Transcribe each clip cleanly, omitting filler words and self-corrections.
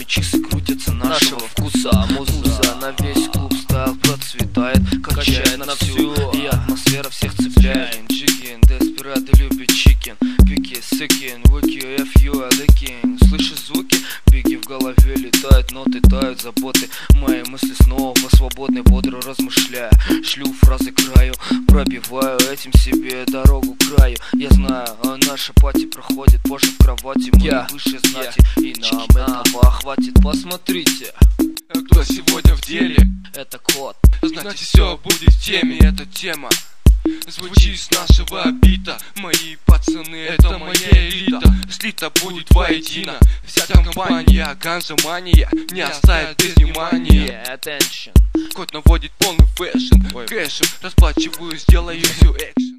нами часы крутятся нашего вкуса. Муза на весь клуб стайл процветает, качает на всю, и атмосфера всех цепляет. Chicken, Desperado любит чикен, пики, сыкин, wiki, FU, the king. Слышишь звуки? Пики в голове летают, ноты тают, заботы. Мои мысли снова свободны, бодро размышляя. Шлю фразы к краю, пробиваю этим себе дорогу к краю. Я знаю, наша пати проходит позже в кровати. Мы выше знати, и нам этого хватит. Посмотрите, кто сегодня в деле. это код. Значит, все будет в теме, эта тема звучит с нашего бита. Мои пацаны, это моя элита. Слита будет воедино вся компания. Ганза мания не оставит без внимания. Attention. Кот наводит полный фэшн, кэшем расплачиваюсь, делаю всю экшен.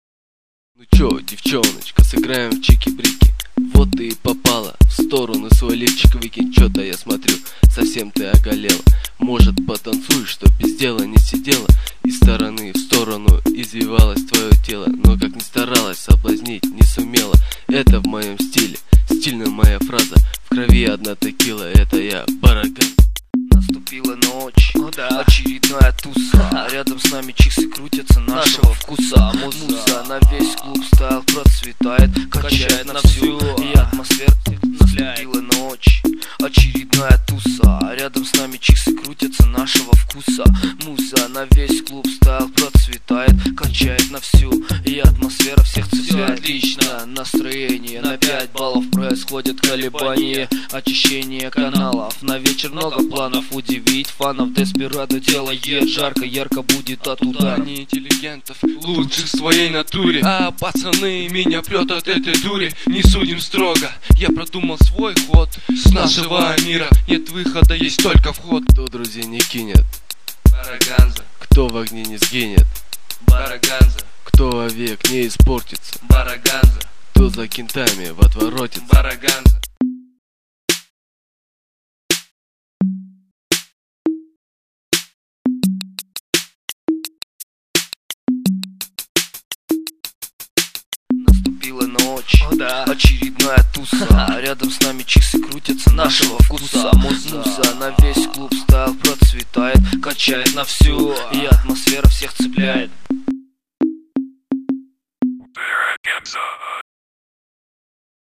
Ну чё, девчоночка, сыграем в чики-брики. Вот ты и попала, в сторону свой лифчик выкинь. Чё-то я смотрю, совсем ты оголела. Может, потанцуешь, чтоб без дела не сидела. Из стороны в сторону извивалось твое тело. Но как ни старалась, соблазнить не сумела. Это в моем стиле, стильная моя фраза. В крови одна текила, это я, Бараган. Наступила ночь, очередная туса. Рядом с нами чиксы крутятся нашего вкуса. Муза на весь клуб стайл процветает, качает на всю, и атмосфера. Наступила ночь, очередная туса. Рядом с нами чиксы крутятся нашего вкуса. Муза на весь клуб стайл процветает, качает на всю, и атмосфера всех цепляет. Отлично, настроение на 5 баллов. Происходит колебание, очищение каналов. На вечер много планов удивить фанов. Desperado делает жарко, ярко будет от удара. Не интеллигентов, лучше в своей натуре. А пацаны меня прет от этой дури. Не судим строго, я продумал свой ход. С нашего мира нет выхода, есть только вход. Кто друзей не кинет, Бараганза, кто в огне не сгинет, Бараганза, кто вовек не испортится, Бараганза, кто за кентами в отворотится. Бараганза. Наступила ночь, очередная туса. Рядом с нами чиксы крутятся нашего вкуса. Муза на весь клуб стайл процветает, качает на всю, и атмосфера всех цепляет. Barraganza.